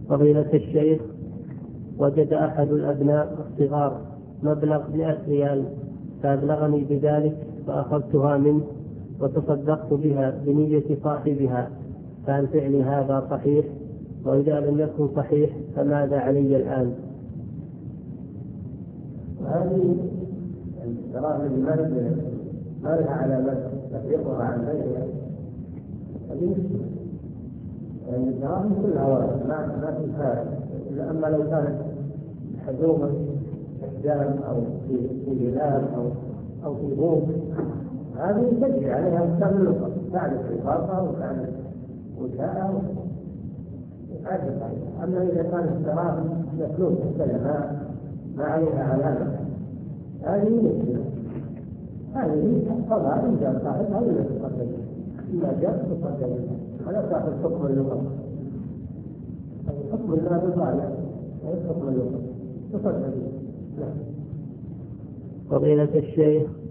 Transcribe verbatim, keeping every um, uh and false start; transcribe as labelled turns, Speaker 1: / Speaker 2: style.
Speaker 1: فضيلة الشيخ، وجد أحد الأبناء الصغار مبلغ مئة ريال فأبلغني بذلك فأخذتها منه وتصدقت بها بنية صاحبها، فهل فعلي هذا صحيح؟ وإذا لم يكن صحيح فماذا علي الآن؟
Speaker 2: وهذه الدراهم التي ما لها على من تفريقها عن غيرها هذه مشكلة، لأن الدراهم كلها ورثة ما ما في فارق، إلا أما لو كانت حزومة إحجام أو في في هلال أو أو في بوق هذه تجري عليها أحكام اللقطة، تعرف رقاقها وتعرف وجهها وتعرف عليها. أما إذا كانت الدراهم مفلوس ما ما عليها علامة هذه مشكلة، هذه طبعا إن جاء صاحبها ولا تصدق، إذا جاء تصدق على صاحب حكم اللغة، حكم المال صالح حكم اللغة تصدق.
Speaker 1: فضيلة الشيخ،